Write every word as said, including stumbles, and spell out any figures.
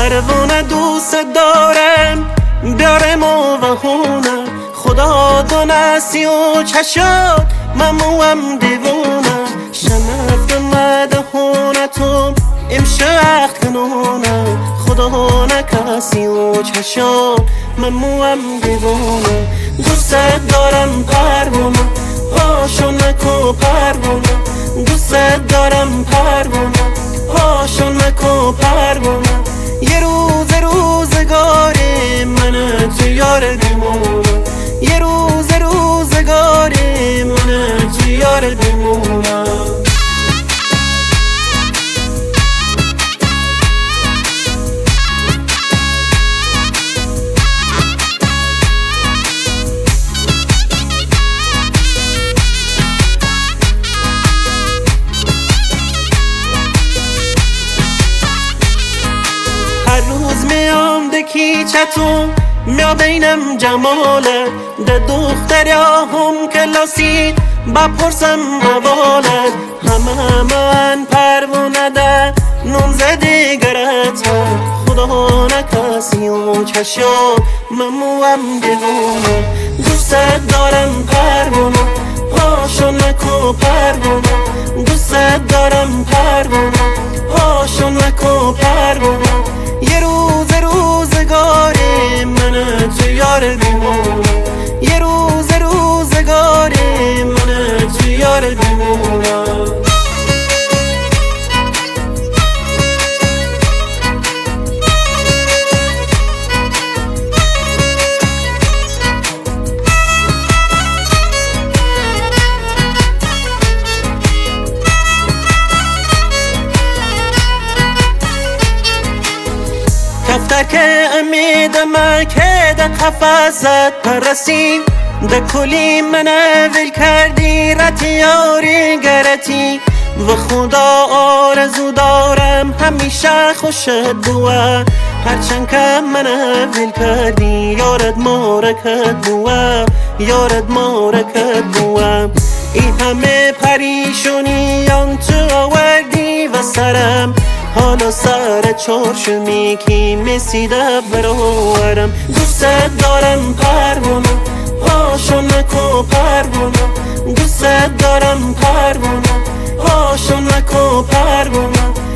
پروانه دوست دارم بیاره موهونه، خدا دونستی و چشات مموام دیوونه، شنفت مدهونه تو امشه وقت کنونه، خدا نکسی و چشات مموام دیوونه. دوست دارم پروانه پاشو نکو پروانه، دوست دارم پروانه پاشو نکو پروانه، یه روز روزگاری من تو یار بیمونه، یه روز روزگاری من تو یار بیمونه. هر روز میام دکی چتون میا بینم جماله، ده دختر یا هم کلاسید بپرسم موالد، همه من پروانه ده نم زده گرت خدا نکسی و چشات مموام دیوونه. دوست دارم پروانه پاشو نکو پروانه، دوست دارم پروانه پاشو نکو پروانه، یه روز روزگاری من تو یار بیمونه، یه روز روزگاری من تو یار بیمونه. کفتر که امید مکه ده قفصت پرسیم، ده کلی من ویل کردی رتی یاری گرتی، و خدا آرزو دارم همیشه خوشت بوه، هرچند که من ویل کردی یارد مارکت بوه، یارد مارکت بوه. این همه پریشونیان تو آوردی و سرم، حالا سر چارشمی کی میسیده برورم. دوست دارم پروانه پاشو نکو پروانه، دوست دارم پروانه پاشو نکو پروانه،